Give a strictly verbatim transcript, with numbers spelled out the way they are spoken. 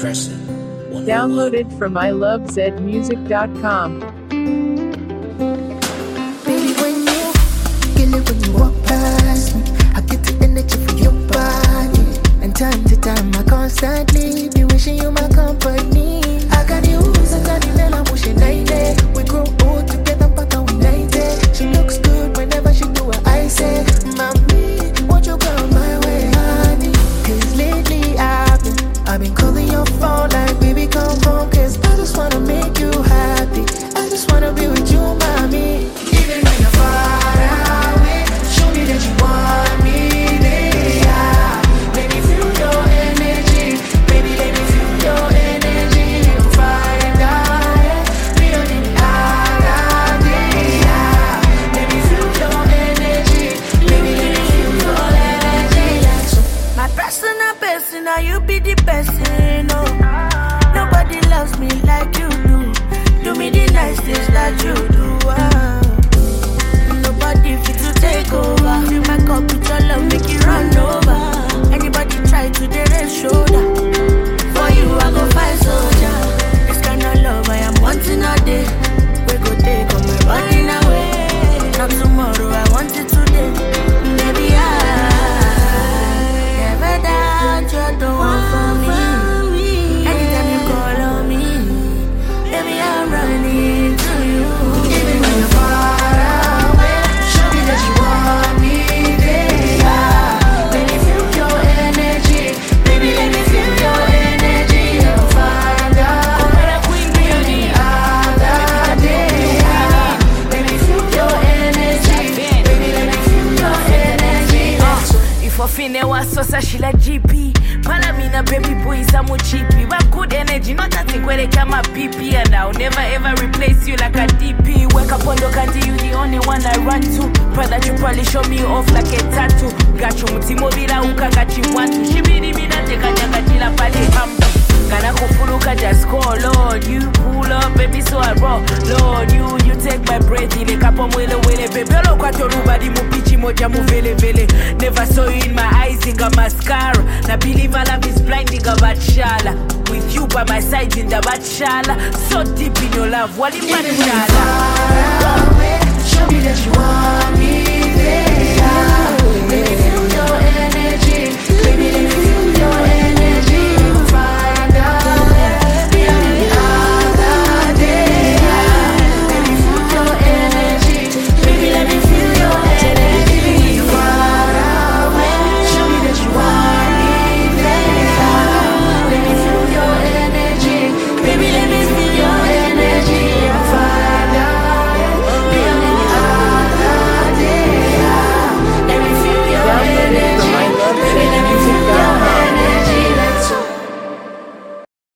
Crescent. Downloaded from I love zed music dot com. Baby, when you kill it when you walk past me, I get the energy from your body. And time to time, I constantly be wishing you my company. I got you, I got you, and I'm wishing night. We grow old together, but I'm united. She looks good whenever she do what I say. Mommy, won't you come my way, honey? Cause lately I've been, I've been calling your phone like, baby, come home. Cause I just wanna make you happy. I just wanna be with you, mommy. Even when you're far away, show me that you want me there. Let me feel your energy. Baby, let me feel your energy. You'll find out. We don't need idea. Let me feel your energy. Baby, let me feel your energy. My personal person, now you be the person, no. Nobody loves me like you do. Do me the nice things like you do. ah. Nobody fit to take over. Fill my cup with your love, make it run over. Anybody try to the red shoulder. For you, I go fight soldier. This kind of love I am wanting all day. We go take all my body away. Not tomorrow, I want it today. Baby, I never doubt you're the one for me. Anytime you call on me, baby, I'm running to you. Even when you're far away, show me that you want me there. Let me feel your energy. Baby, let me feel your energy. You'll find out. We don't need other day. Let me feel your energy. Baby, let me feel your energy. If I feel was so she like G P. Palamina baby boy is a chippy. But good energy, not that thing where they come up P P. And I'll never ever replace you like a D P. Wake up on the candy, you the only one I run to. Brother, you probably show me off like a tattoo. Got you mutimo bila uka got you want to. She be the mina take a jaga jila pali hampu. Gana kufuluka just call, Lord. You pull up, baby, so I roll. Lord, you you take my breath in the kapo mwele wele, baby. Olo kwa torubadi mupichi moja muvele vele. Never saw you in my eyes, in a mascara. Na believe I love is blinding a batshala. With you by my side in the batshala. So deep in your love, wali Even when you're batshala. far away, show me that you want me